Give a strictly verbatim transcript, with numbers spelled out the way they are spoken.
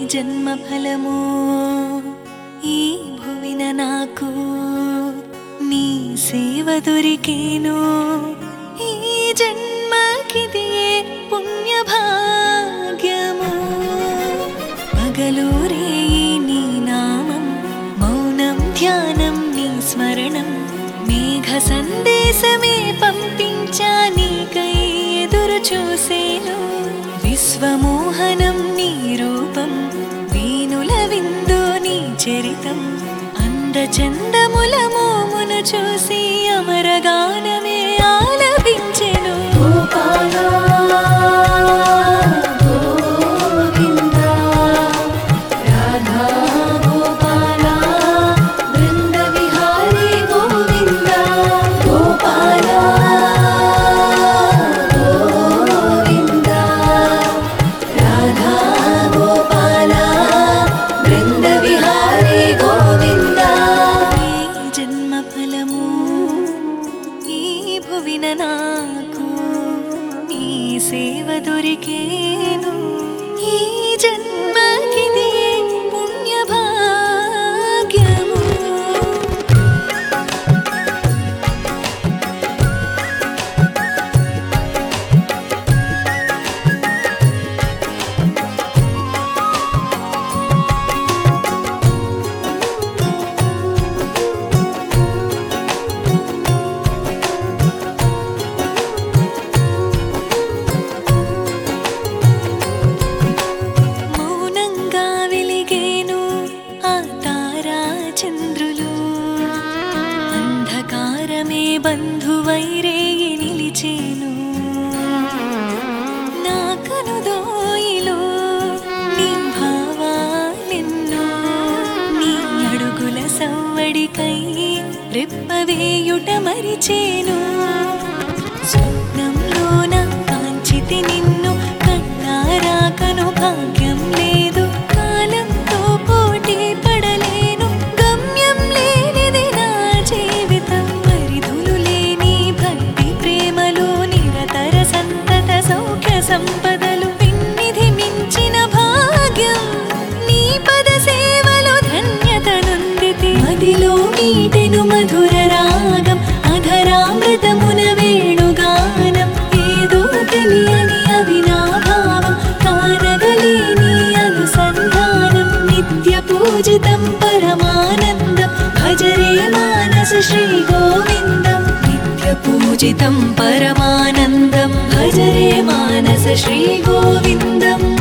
జన్మ ఫలము ఈ భువిన నాకు నీ సేవ దొరికేను ఈ జన్మకిదియే పుణ్య భాగ్యము పగలూరే నీ నామం మౌనం ధ్యానం నీ స్మరణం మేఘ సందేశమే పంపించా నీకై ఎదురు చూసేను విశ్వమోహనం నీ రూపం వీనుల విందో నీ చరితం అందచందముల మోమును చూసి అమరగానమే ఆలపించెను గోపాలా నాకు నీ సేవ దొరికేను ఈ జన్మకిది పుణ్య భాగ్యము బంధువైరేయి నిలిచేను నా కనుదోయిలో నీ భావాలెన్నో నీ అడుగుల సవ్వడికై రెప్పవేయుట మరిచేను స్వప్నంలోన కాంచితి నిన్ను కన్నారా కను భాగ్యం లేదు కాలంతో పోటీ పడలేను గమ్యం లేనిది నా జీవితం సంపదలు విన్నిధి మించిన భాగ్యం నీ పద సేవలో ధన్యతనుందితి మదిలో మీటెను మధుర రాగం అధరామృతమున వేణుగానం ఏదో తెలియని అవినాభావం కానగలేని అనుసంధానం నిత్య పూజితం పరమానందం భజరే మానస శ్రీ గోవిందం నిత్య పూజితం పరమానందం భజరే మానస శ్రీ గోవిందం।